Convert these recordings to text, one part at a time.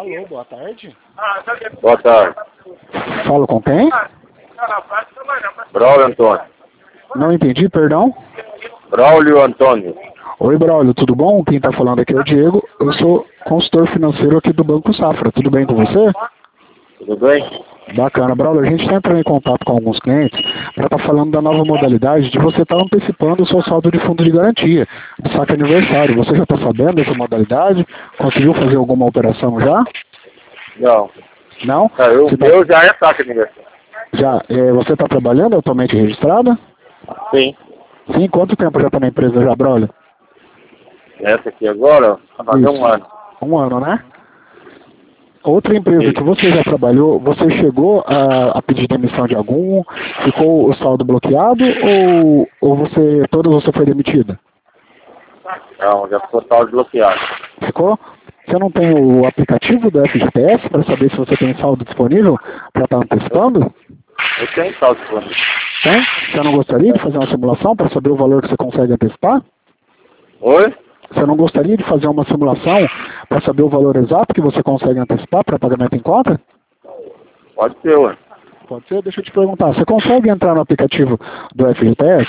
Alô, boa tarde. Boa tarde. Falo com quem? Braulio Antônio. Não entendi, perdão. Braulio Antônio. Oi, Braulio, tudo bom? Quem está falando aqui é o Diego. Eu sou consultor financeiro aqui do Banco Safra. Tudo bem com você? Tudo bem? Bacana, Braulio. A gente está entrando em contato com alguns clientes para estar falando da nova modalidade de você estar antecipando o seu saldo de fundo de garantia, de saque aniversário. Você já está sabendo dessa modalidade? Conseguiu fazer alguma operação já? Não. Não? O Você tá- meu já é saque aniversário. Já, você está trabalhando atualmente registrada? Sim. Sim, quanto tempo já está na empresa já, Braulio? Essa aqui agora, vai fazer Isso. um ano. Um ano, né? Outra empresa Sim. que você já trabalhou, você chegou a pedir demissão de algum? Ficou o saldo bloqueado ou toda você foi demitida? Não, já ficou tal desbloqueado. Ficou? Você não tem o aplicativo do FGTS para saber se você tem saldo disponível para estar antecipando? Eu tenho saldo disponível. Tem? Você não gostaria de fazer uma simulação para saber o valor que você consegue antecipar? Oi? Você não gostaria de fazer uma simulação para saber o valor exato que você consegue antecipar para pagamento em conta? Pode ser, ué. Pode ser? Deixa eu te perguntar. Você consegue entrar no aplicativo do FGTS?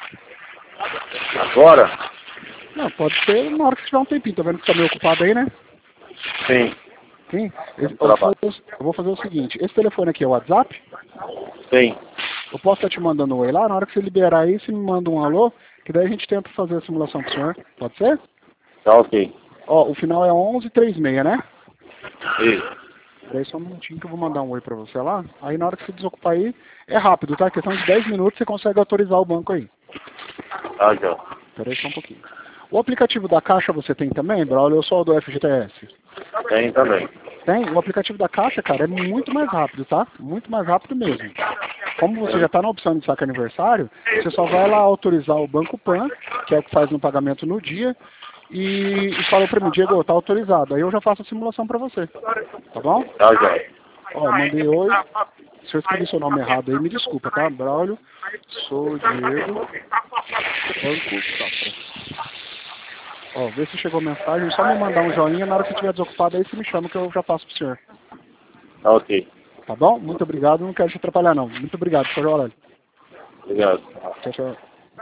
Agora? Não, pode ser na hora que tiver um tempinho. Tô vendo que você tá meio ocupado aí, né? Sim. Sim. Trabalho. Eu vou fazer o seguinte. Esse telefone aqui é o WhatsApp? Sim. Eu posso estar te mandando um oi lá. Na hora que você liberar aí, você me manda um alô, que daí a gente tenta fazer a simulação pro senhor. Pode ser? Tá ok. Ó, o final é 1136, né? Isso. Daí só um minutinho que eu vou mandar um oi pra você lá. Aí na hora que você desocupar aí, é rápido, tá? Questão de 10 minutos você consegue autorizar o banco aí. Tá, já. Espera aí só um pouquinho. O aplicativo da Caixa você tem também, Braulio, ou só o do FGTS? Tem também. Tem? O aplicativo da Caixa, cara, é muito mais rápido, tá? Muito mais rápido mesmo. Como você já está na opção de saque aniversário, você só vai lá autorizar o Banco Pan, que é o que faz no pagamento no dia, e fala para mim, Diego, tá autorizado. Aí eu já faço a simulação para você. Tá bom? Tá, já. Ó, mandei oi. Se eu escrevi seu nome errado aí, me desculpa, tá? Braulio, sou Diego, Banco Safra. Ó, vê se chegou a mensagem, só me mandar um joinha, na hora que você estiver desocupado aí, você me chama que eu já passo pro senhor. Tá ok. Tá bom? Muito obrigado, não quero te atrapalhar não. Muito obrigado, senhor Aurélio. Obrigado. Tchau, tchau.